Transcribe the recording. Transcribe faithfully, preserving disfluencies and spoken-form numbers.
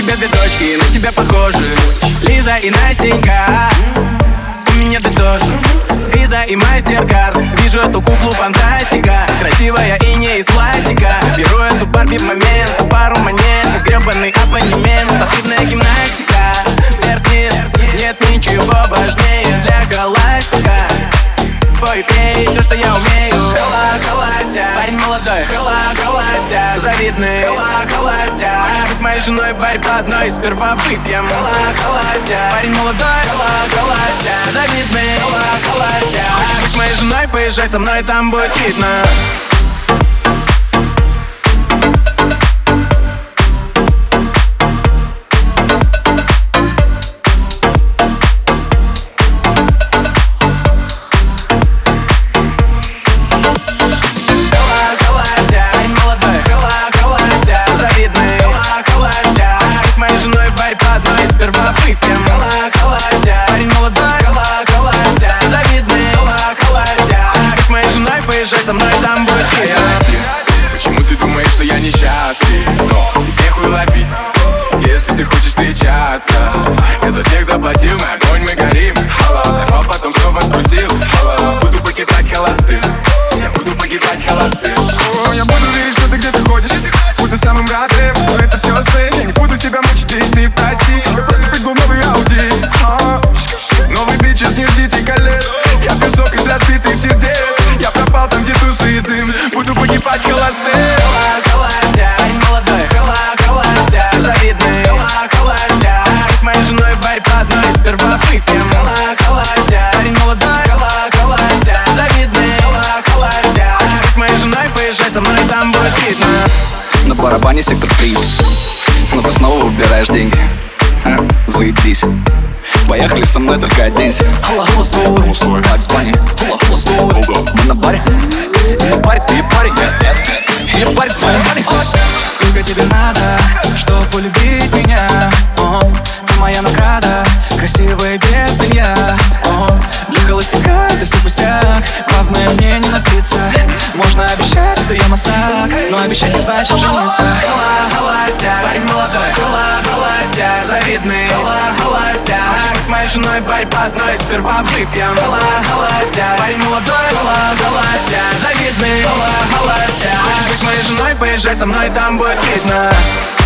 тебя две дочки, на тебя похожи, Лиза и Настенька. У меня ты тоже, виза и мастер-карт. Вижу эту куклу фантастика, красивая и не из пластика. Беру эту Барби в момент, пару монет, как гребаный абонемент. Спортивная гимнастика, вверх-вниз, нет ничего важнее для галактика. Пой, пей, все, что я умею. Холостяк, парень молодой, холостяк, завидный, холостяк. Хочешь быть моей женой, парень по одной, сперва выпьем. Холостяк, парень молодой, холостяк, завидный, холостяк. Хочешь быть моей женой, поезжай со мной, там будет видно. Сперва выпьем. Холостяк, парень молодой, холостяк, завидный, холостяк. Хочешь быть моей женой, поезжай со мной, там будет видно. Почему ты думаешь, что я несчастлив? Но здесь нехуй ловить, если ты хочешь встречаться. Я за всех заплатил, на огонь мы горим. Взорвал, потом снова скрутил. Буду погибать холостым, я буду погибать холостым. О, я буду видеть, что ты где-то ходишь, будто самым родным. Но это все сны, я не буду себя мучить, и ты прости. Я просто прыгнул новый Ауди, а, новый бичес, не ждите колец. Я песок из разбитых сердец. Я пропал там, где тусы и дым. Буду погибать холостым. Холостяк, парень молодой, холостяк, завидный, холостяк. Хочешь быть моей женой, парень по одной, сперва выпьем. Холостяк, парень молодой, холостяк, завидный, холостяк. Хочешь быть моей женой, поезжай со мной, там будет видно. На барабане сектор приз, но ты снова выбираешь деньги. А, заебись. Поехали со мной, только оденься. Холостой, так звони. Холостой, мы на баре. И на баре ты парень. И парень в моем баре. Сколько тебе надо, чтоб полюбить меня? О, ты моя награда, красивая без белья. О, для холостяка это все пустяк. Главное мне не напиться. Можно обещать, что я мастак, но обещать не значит жениться. Холостяк, парень молодой, холостяк, завидный, холостяк. Хочешь быть моей женой, парень по одной, сперва выпьем. Холостяк, парень молодой, холостяк, завидный, холостяк. Хочешь быть моей женой, поезжай со мной, там будет видно.